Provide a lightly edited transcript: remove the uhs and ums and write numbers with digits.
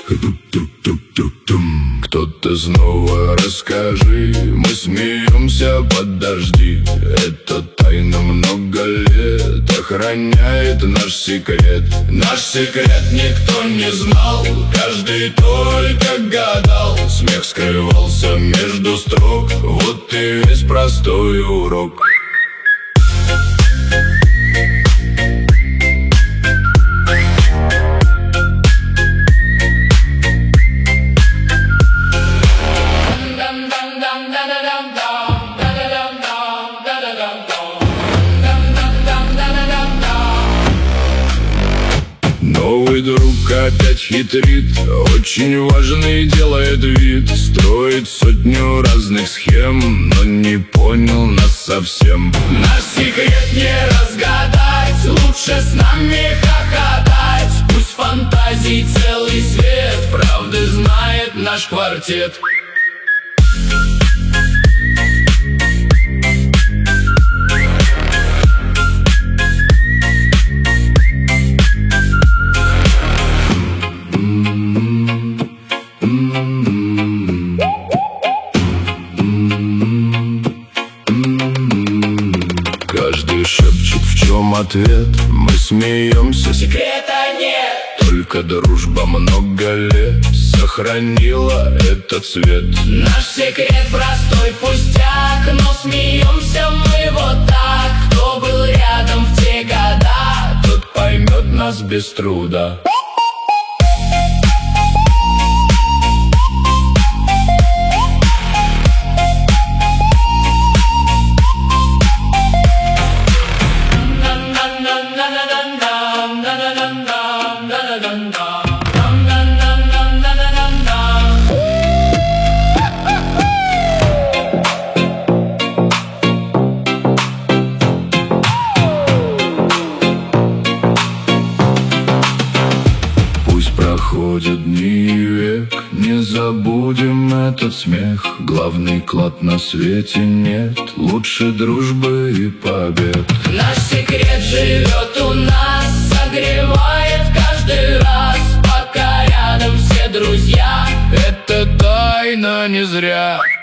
Кто-то снова расскажи, мы смеемся, подожди. Это тайна много лет охраняет наш секрет. Наш секрет никто не знал, каждый только гадал. Смех скрывался между строк, вот и весь простой урок. Новый друг опять хитрит, очень важный делает вид. Строит сотню разных схем, но не понял нас совсем. Наш секрет не разгадать, лучше с нами хохотать. Пусть фантазий целый свет, правды знает наш квартет. Каждый шепчет, в чем ответ. Мы смеемся, секрета нет. Только дружба много лет сохранила этот цвет. Наш секрет простой пустяк, но смеемся мы вот так. Кто был рядом в те года, тот поймет нас без труда. Проходят дни и век, не забудем этот смех. Главный клад на свете нет, лучше дружбы и побед. Наш секрет живет у нас, согревает каждый раз. Пока рядом все друзья, это тайна не зря.